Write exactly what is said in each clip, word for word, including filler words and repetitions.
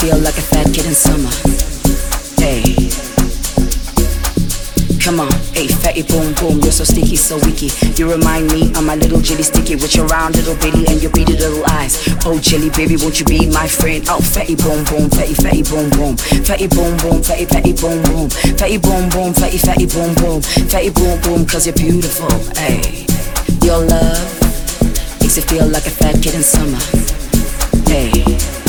feel like a fat kid in summer. Hey, come on, hey, fatty boom boom, you're so sticky, so weaky. You remind me of my little jelly sticky with your round little bitty and your beady little eyes. Oh jelly baby, won't you be my friend? Oh fatty boom boom, fatty fatty boom boom, fatty boom boom, fatty fatty boom boom, fatty boom boom, fatty fatty boom boom, fatty boom boom, 'cause you're beautiful. Hey, your love makes it feel like a fat kid in summer. Hey.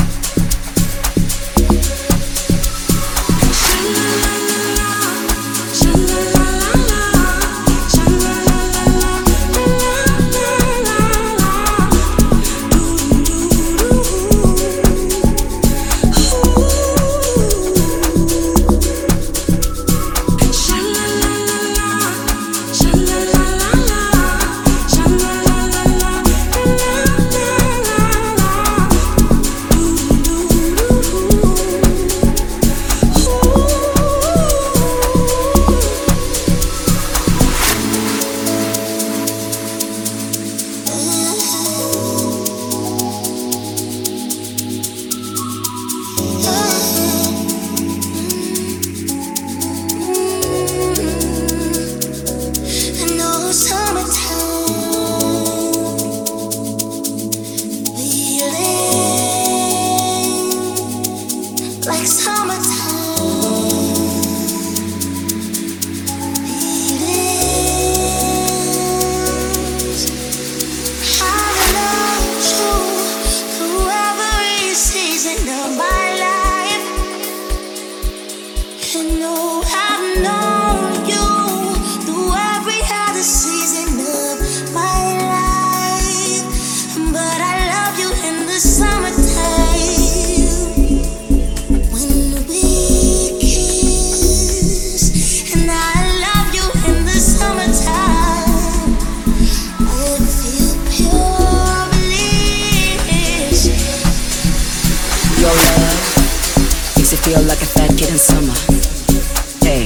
Feel like a fat kid in summer. Hey,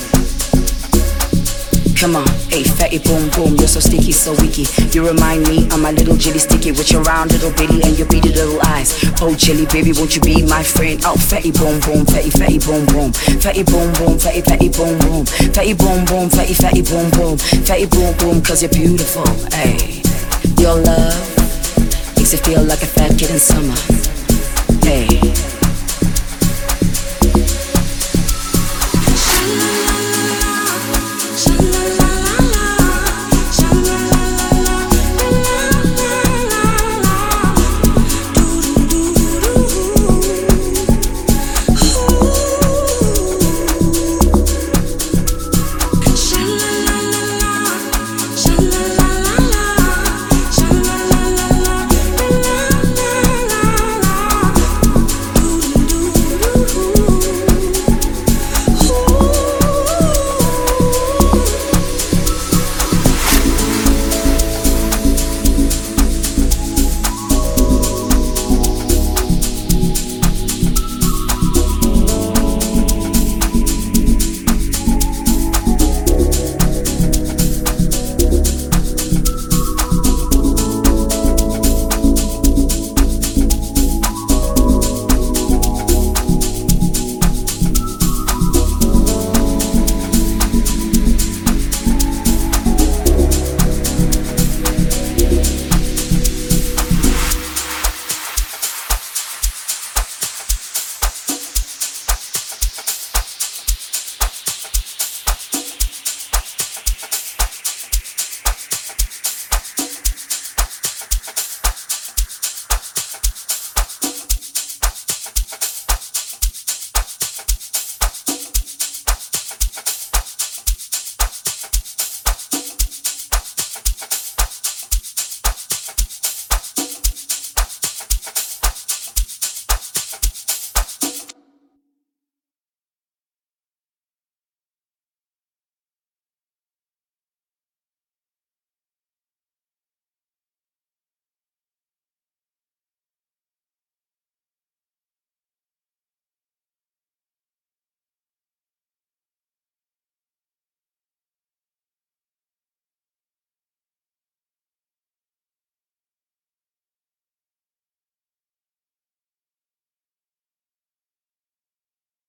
come on, hey, fatty boom boom, you're so sticky, so weaky. You remind me of my little jelly sticky with your round little bitty and your beady little eyes. Oh jelly baby, won't you be my friend? Oh fatty boom boom, fatty fatty boom boom, fatty boom boom, fatty fatty boom boom, fatty boom boom, fatty fatty boom boom, fatty boom boom, 'cause you're beautiful. Hey, your love makes it feel like a fat kid in summer. Hey.